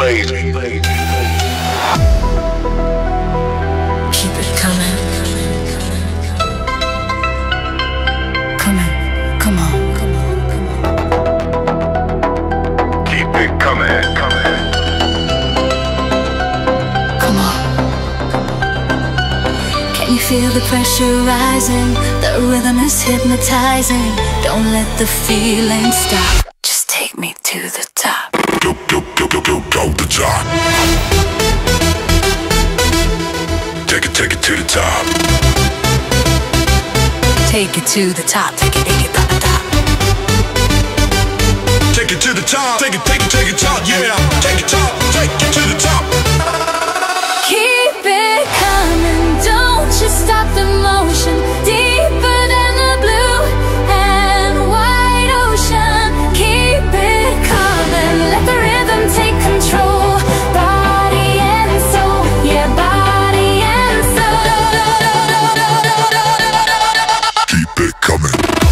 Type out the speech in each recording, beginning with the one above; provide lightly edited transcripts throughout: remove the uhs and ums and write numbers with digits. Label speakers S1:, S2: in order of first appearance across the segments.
S1: bass.
S2: Keep it coming. Coming, come on.
S1: Keep it coming, coming.
S2: Come on. Can you feel the pressure rising? The rhythm is hypnotizing. Don't let the feeling stop. Just take me to the top.
S1: Go the top. Take it to the top.
S2: Take it to the top. Take it to the top.
S1: Take it to the top. Take it top. Yeah. Take it top. Take it to the top.
S2: Keep it coming. Don't you stop the motion. Deeper than the blue and white ocean. Keep it coming. Let the rhythm take control. Body and soul. Yeah, body and soul.
S1: Keep it coming.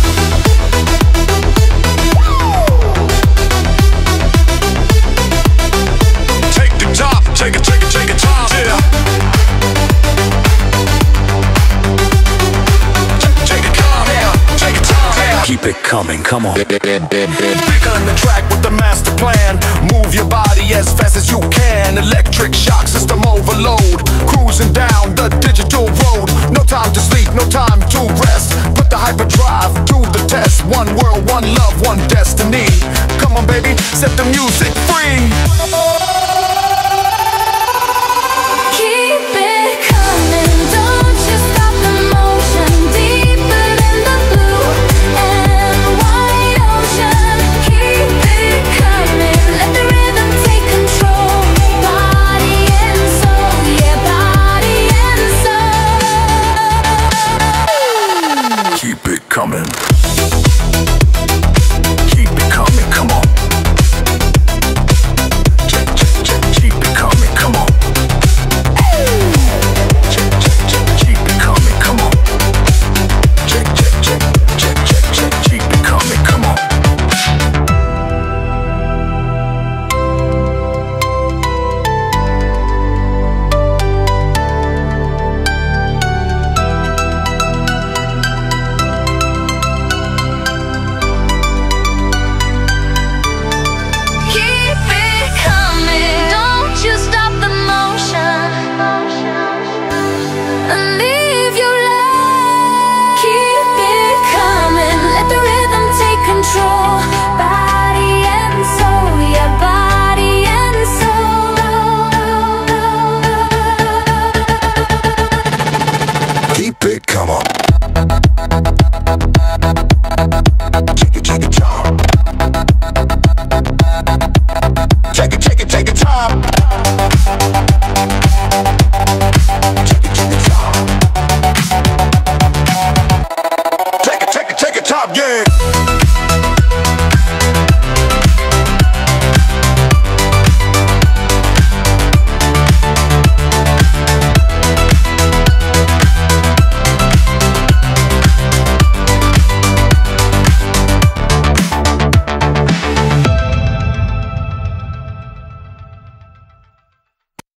S1: Take the top. Take it top. Yeah.
S3: Keep it coming, come on.
S4: Pick on the track with the master plan. Move your body as fast as you can. Electric shock system overload. Cruising down the digital road. No time to sleep, no time to rest. Put the hyperdrive to the test. One world, one love, one destiny. Come on baby, set the music free.